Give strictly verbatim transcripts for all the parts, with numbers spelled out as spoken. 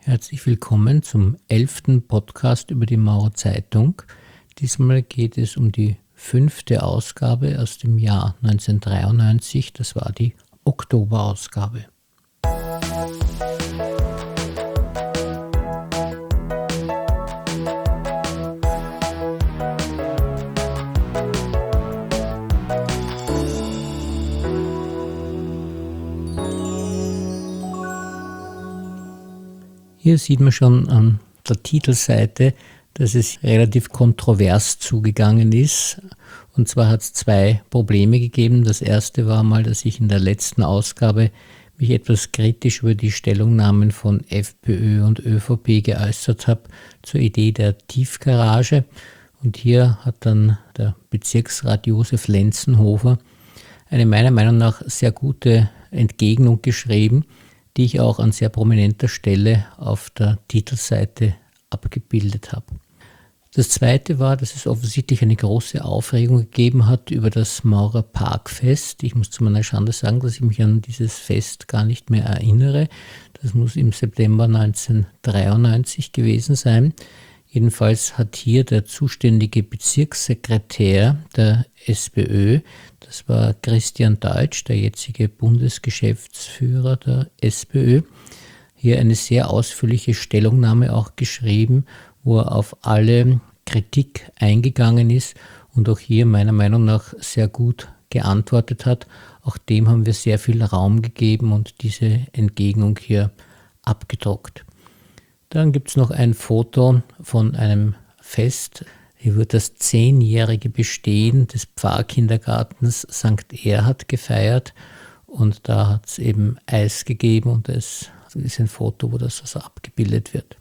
Herzlich willkommen zum elften Podcast über die Maurer Zeitung. Diesmal geht es um die fünfte Ausgabe aus dem Jahr neunzehnhundertdreiundneunzig. Das war die Oktoberausgabe. Hier sieht man schon an der Titelseite, dass es relativ kontrovers zugegangen ist. Und zwar hat es zwei Probleme gegeben. Das erste war mal, dass ich in der letzten Ausgabe mich etwas kritisch über die Stellungnahmen von FPÖ und ÖVP geäußert habe zur Idee der Tiefgarage. Und hier hat dann der Bezirksrat Josef Lenzenhofer eine meiner Meinung nach sehr gute Entgegnung geschrieben, die ich auch an sehr prominenter Stelle auf der Titelseite abgebildet habe. Das zweite war, dass es offensichtlich eine große Aufregung gegeben hat über das Maurer Parkfest. Ich muss zu meiner Schande sagen, dass ich mich an dieses Fest gar nicht mehr erinnere. Das muss im September neunzehnhundertdreiundneunzig gewesen sein. Jedenfalls hat hier der zuständige Bezirkssekretär der SPÖ, das war Christian Deutsch, der jetzige Bundesgeschäftsführer der SPÖ, hier eine sehr ausführliche Stellungnahme auch geschrieben, wo er auf alle Kritik eingegangen ist und auch hier meiner Meinung nach sehr gut geantwortet hat. Auch dem haben wir sehr viel Raum gegeben und diese Entgegnung hier abgedruckt. Dann gibt es noch ein Foto von einem Fest. Hier wird das zehnjährige Bestehen des Pfarrkindergartens Sankt Erhard gefeiert und da hat es eben Eis gegeben und es ist ein Foto, wo das also abgebildet wird.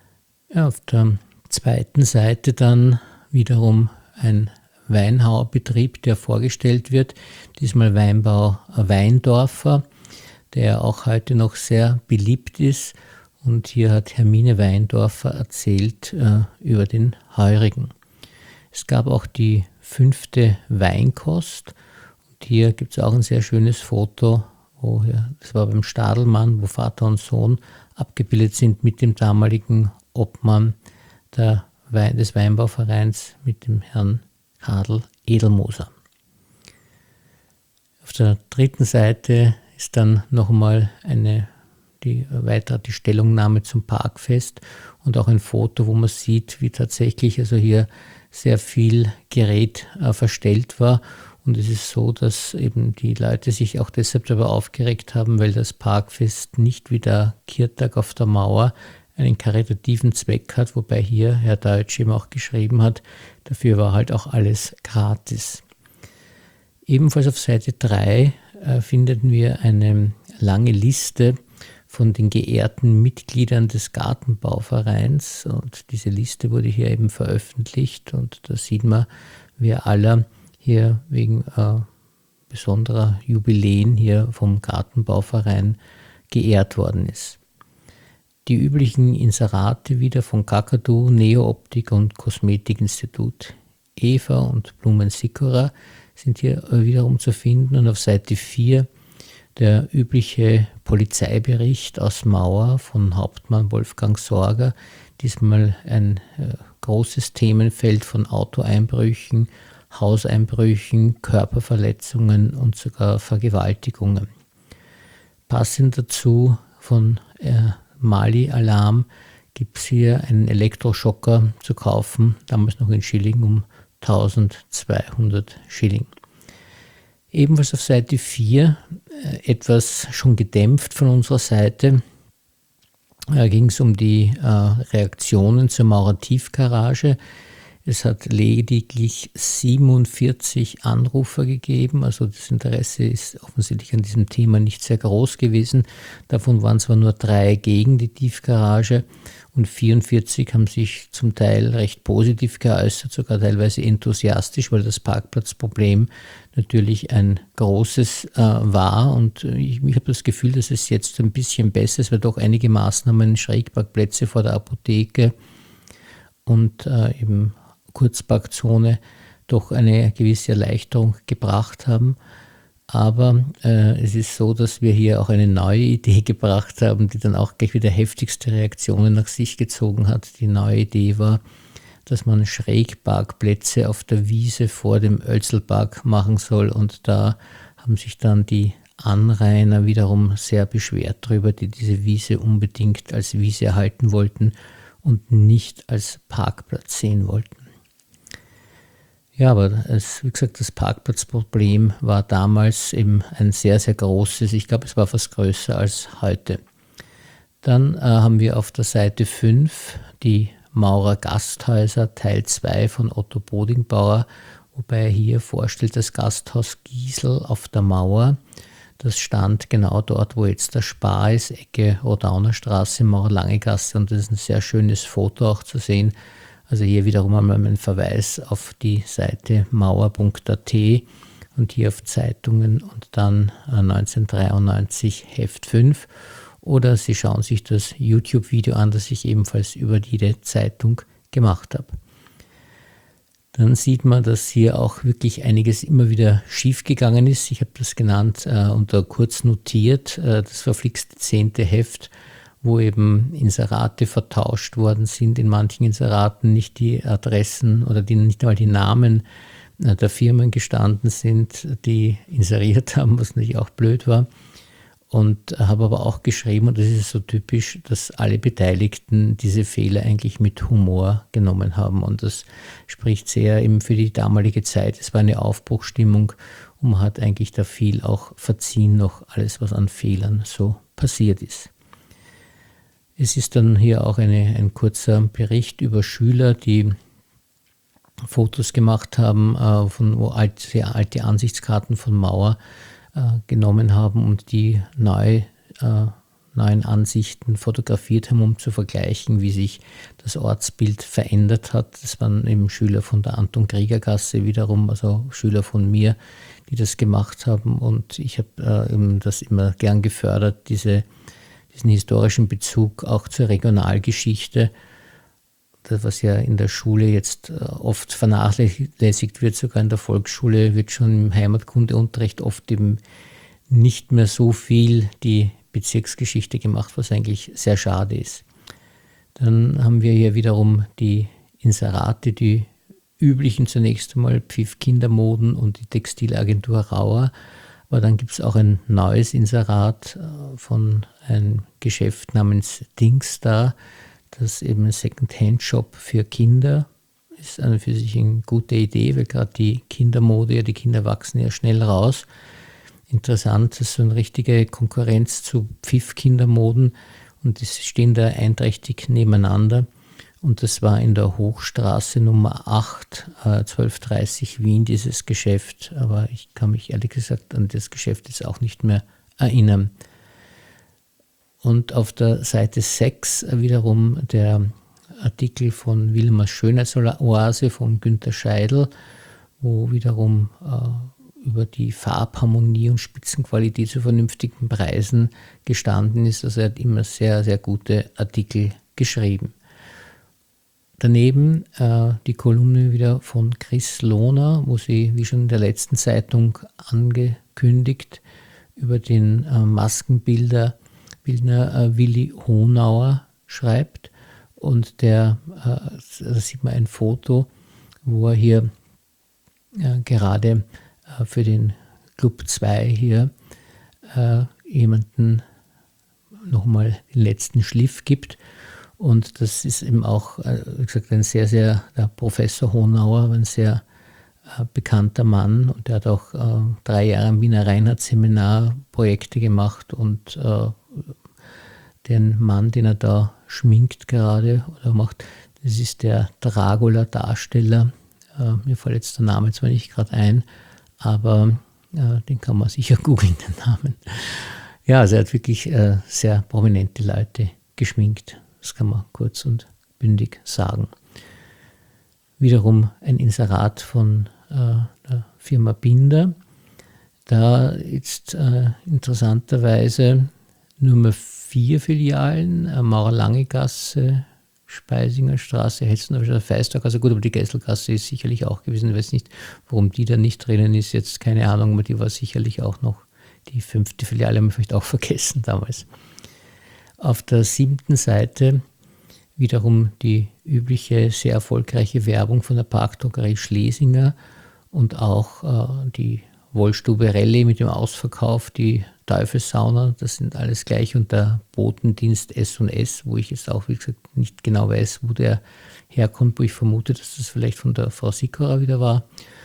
Ja, auf der zweiten Seite dann wiederum ein Weinhauerbetrieb, der vorgestellt wird, diesmal Weinbau Weindorfer, der auch heute noch sehr beliebt ist. Und hier hat Hermine Weindorfer erzählt äh, über den Heurigen. Es gab auch die fünfte Weinkost. Und hier gibt es auch ein sehr schönes Foto, wo hier, das war beim Stadelmann, wo Vater und Sohn abgebildet sind mit dem damaligen Obmann der Wein, des Weinbauvereins, mit dem Herrn Kadel Edelmoser. Auf der dritten Seite ist dann nochmal eine die weiter die Stellungnahme zum Parkfest und auch ein Foto, wo man sieht, wie tatsächlich also hier sehr viel Gerät äh, verstellt war. Und es ist so, dass eben die Leute sich auch deshalb darüber aufgeregt haben, weil das Parkfest nicht wie der Kirtag auf der Mauer einen karitativen Zweck hat, wobei hier Herr Deutsch eben auch geschrieben hat, dafür war halt auch alles gratis. Ebenfalls auf Seite drei äh, finden wir eine lange Liste von den geehrten Mitgliedern des Gartenbauvereins und diese Liste wurde hier eben veröffentlicht und da sieht man, wer aller hier wegen äh, besonderer Jubiläen hier vom Gartenbauverein geehrt worden ist. Die üblichen Inserate wieder von Kakadu, Neo-Optik und Kosmetikinstitut Eva und Blumen Sikora sind hier wiederum zu finden und auf Seite vier der übliche Polizeibericht aus Mauer von Hauptmann Wolfgang Sorger, diesmal ein äh, großes Themenfeld von Autoeinbrüchen, Hauseinbrüchen, Körperverletzungen und sogar Vergewaltigungen. Passend dazu von äh, Mali Alarm gibt es hier einen Elektroschocker zu kaufen, damals noch in Schilling um tausendzweihundert Schilling. Ebenfalls auf Seite vier, äh, etwas schon gedämpft von unserer Seite, äh, ging es um die äh, Reaktionen zur Maurer Tiefgarage. Es hat lediglich siebenundvierzig Anrufer gegeben, also das Interesse ist offensichtlich an diesem Thema nicht sehr groß gewesen. Davon waren zwar nur drei gegen die Tiefgarage und vierundvierzig haben sich zum Teil recht positiv geäußert, sogar teilweise enthusiastisch, weil das Parkplatzproblem natürlich ein großes äh, war und ich, ich habe das Gefühl, dass es jetzt ein bisschen besser ist, weil doch einige Maßnahmen, Schrägparkplätze vor der Apotheke und äh, eben Kurzparkzone doch eine gewisse Erleichterung gebracht haben. Aber äh, es ist so, dass wir hier auch eine neue Idee gebracht haben, die dann auch gleich wieder heftigste Reaktionen nach sich gezogen hat. Die neue Idee war, dass man Schrägparkplätze auf der Wiese vor dem Oelzelpark machen soll. Und da haben sich dann die Anrainer wiederum sehr beschwert darüber, die diese Wiese unbedingt als Wiese erhalten wollten und nicht als Parkplatz sehen wollten. Ja, aber es, wie gesagt, das Parkplatzproblem war damals eben ein sehr, sehr großes. Ich glaube, es war fast größer als heute. Dann äh, haben wir auf der Seite fünf die Maurer Gasthäuser, Teil zwei von Otto Bodingbauer, wobei er hier vorstellt das Gasthaus Giesel auf der Mauer. Das stand genau dort, wo jetzt der Spar ist, Ecke Rodauner Straße, Maurer-Lange-Gasse, und das ist ein sehr schönes Foto auch zu sehen. Also hier wiederum einmal ein Verweis auf die Seite mauer punkt a t und hier auf Zeitungen und dann neunzehnhundertdreiundneunzig Heft fünf. Oder Sie schauen sich das YouTube-Video an, das ich ebenfalls über die Zeitung gemacht habe. Dann sieht man, dass hier auch wirklich einiges immer wieder schiefgegangen ist. Ich habe das genannt äh, und da kurz notiert, äh, das verflixte zehnte Heft, wo eben Inserate vertauscht worden sind. In manchen Inseraten nicht die Adressen oder die, nicht einmal die Namen äh, der Firmen gestanden sind, die inseriert haben, was natürlich auch blöd war. Und habe aber auch geschrieben, und das ist so typisch, dass alle Beteiligten diese Fehler eigentlich mit Humor genommen haben. Und das spricht sehr eben für die damalige Zeit. Es war eine Aufbruchstimmung und man hat eigentlich da viel auch verziehen, noch alles, was an Fehlern so passiert ist. Es ist dann hier auch eine, ein kurzer Bericht über Schüler, die Fotos gemacht haben, äh, von, wo alte, sehr alte Ansichtskarten von Mauer äh, genommen haben und die neu, äh, neuen Ansichten fotografiert haben, um zu vergleichen, wie sich das Ortsbild verändert hat. Das waren eben Schüler von der Anton-Krieger-Gasse wiederum, also Schüler von mir, die das gemacht haben. Und ich habe äh, eben das immer gern gefördert, diese, diesen historischen Bezug auch zur Regionalgeschichte, das, was ja in der Schule jetzt oft vernachlässigt wird, sogar in der Volksschule wird schon im Heimatkundeunterricht oft eben nicht mehr so viel die Bezirksgeschichte gemacht, was eigentlich sehr schade ist. Dann haben wir hier wiederum die Inserate, die üblichen zunächst einmal Pfiff Kindermoden und die Textilagentur Rauer. Aber dann gibt es auch ein neues Inserat von einem Geschäft namens Dingstar, das eben ein Second-Hand-Shop für Kinder ist. An und für sich eine gute Idee, weil gerade die Kindermode, ja, die Kinder wachsen ja schnell raus. Interessant, das ist so eine richtige Konkurrenz zu Pfiff-Kindermoden und die stehen da einträchtig nebeneinander. Und das war in der Hochstraße Nummer acht, äh, zwölf dreißig Wien, dieses Geschäft. Aber ich kann mich ehrlich gesagt an das Geschäft jetzt auch nicht mehr erinnern. Und auf der Seite sechs wiederum der Artikel von Wilmers Schönheitsoase von Günter Scheidl, wo wiederum äh, über die Farbharmonie und Spitzenqualität zu vernünftigen Preisen gestanden ist. Also er hat immer sehr, sehr gute Artikel geschrieben. Daneben äh, die Kolumne wieder von Chris Lohner, wo sie, wie schon in der letzten Zeitung angekündigt, über den äh, Maskenbilder Bildner äh, Willi Honauer schreibt, und der, äh, da sieht man ein Foto, wo er hier äh, gerade äh, für den Club zwei hier äh, jemanden nochmal den letzten Schliff gibt, und das ist eben auch, äh, wie gesagt, ein sehr, sehr, der Professor Honauer, ein sehr äh, bekannter Mann, und der hat auch äh, drei Jahre am Wiener Reinhardt-Seminar Projekte gemacht, und äh, den Mann, den er da schminkt gerade oder macht, das ist der Dracula-Darsteller. Äh, mir fällt jetzt der Name zwar nicht gerade ein, aber äh, den kann man sicher googeln, den Namen. Ja, also er hat wirklich äh, sehr prominente Leute geschminkt. Das kann man kurz und bündig sagen. Wiederum ein Inserat von äh, der Firma Binder. Da jetzt äh, interessanterweise nur mehr vier Filialen, Maurer-Lange-Gasse, Speisinger Straße, Hetzendorfer Feistag, also gut, aber die Geißelgasse ist sicherlich auch gewesen. Ich weiß nicht, warum die da nicht drinnen ist, jetzt keine Ahnung, aber die war sicherlich auch noch die fünfte Filiale, haben wir vielleicht auch vergessen damals. Auf der siebten Seite wiederum die übliche, sehr erfolgreiche Werbung von der Parkdrogerie Schlesinger und auch äh, die Wollstube Rallye mit dem Ausverkauf, die Teufelssauna, das sind alles gleich, und der Botendienst S und S, wo ich jetzt auch, wie gesagt, nicht genau weiß, wo der herkommt, wo ich vermute, dass das vielleicht von der Frau Sikora wieder war.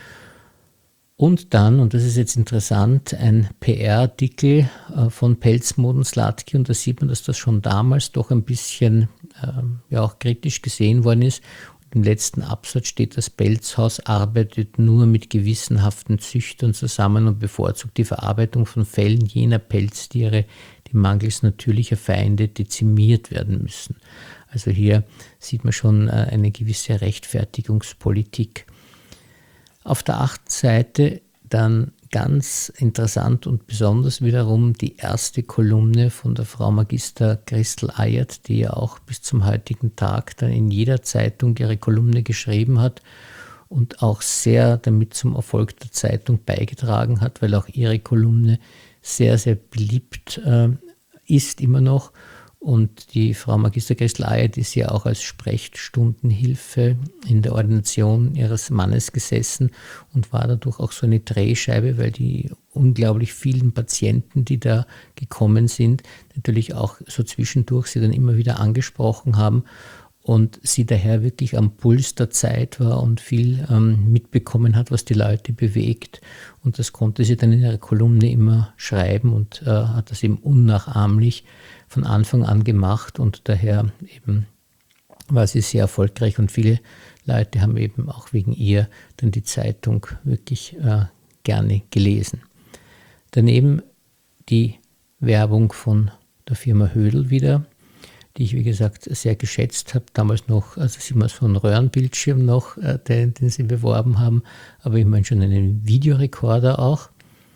Und dann, und das ist jetzt interessant, ein P R-Artikel äh, von Pelzmoden Slatki, und da sieht man, dass das schon damals doch ein bisschen äh, ja auch kritisch gesehen worden ist. Im letzten Absatz steht, das Pelzhaus arbeitet nur mit gewissenhaften Züchtern zusammen und bevorzugt die Verarbeitung von Fellen jener Pelztiere, die mangels natürlicher Feinde dezimiert werden müssen. Also hier sieht man schon eine gewisse Rechtfertigungspolitik. Auf der achten Seite dann ganz interessant und besonders wiederum die erste Kolumne von der Frau Magister Christel Eyert, die ja auch bis zum heutigen Tag dann in jeder Zeitung ihre Kolumne geschrieben hat und auch sehr damit zum Erfolg der Zeitung beigetragen hat, weil auch ihre Kolumne sehr, sehr beliebt äh, ist immer noch. Und die Frau Magister Christel Eyert ist ja auch als Sprechstundenhilfe in der Ordination ihres Mannes gesessen und war dadurch auch so eine Drehscheibe, weil die unglaublich vielen Patienten, die da gekommen sind, natürlich auch so zwischendurch sie dann immer wieder angesprochen haben und sie daher wirklich am Puls der Zeit war und viel ähm, mitbekommen hat, was die Leute bewegt. Und das konnte sie dann in ihrer Kolumne immer schreiben und äh, hat das eben unnachahmlich von Anfang an gemacht, und daher eben war sie sehr erfolgreich und viele Leute haben eben auch wegen ihr dann die Zeitung wirklich äh, gerne gelesen. Daneben die Werbung von der Firma Hödel wieder, die ich wie gesagt sehr geschätzt habe, damals noch, also sieht man so einen Röhrenbildschirm noch, äh, den, den sie beworben haben, aber ich meine schon einen Videorekorder auch.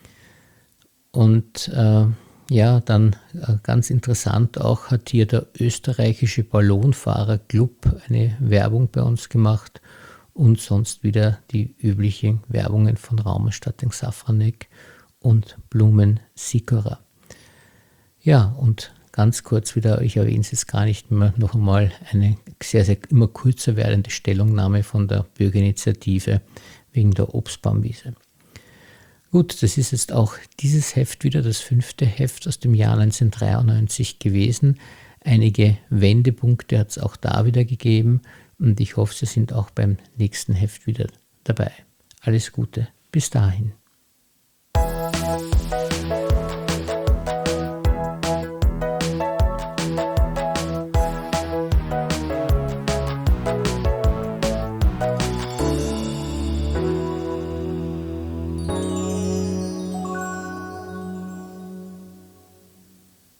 Und äh, ja, dann äh, ganz interessant auch hat hier der österreichische Ballonfahrerclub eine Werbung bei uns gemacht und sonst wieder die üblichen Werbungen von Raumerstattung Safranek und Blumen Sikora. Ja, und ganz kurz wieder, ich erwähne es jetzt gar nicht mehr, noch einmal eine sehr, sehr immer kürzer werdende Stellungnahme von der Bürgerinitiative wegen der Obstbaumwiese. Gut, das ist jetzt auch dieses Heft wieder, das fünfte Heft aus dem Jahr neunzehnhundertdreiundneunzig gewesen. Einige Wendepunkte hat es auch da wieder gegeben und ich hoffe, Sie sind auch beim nächsten Heft wieder dabei. Alles Gute, bis dahin.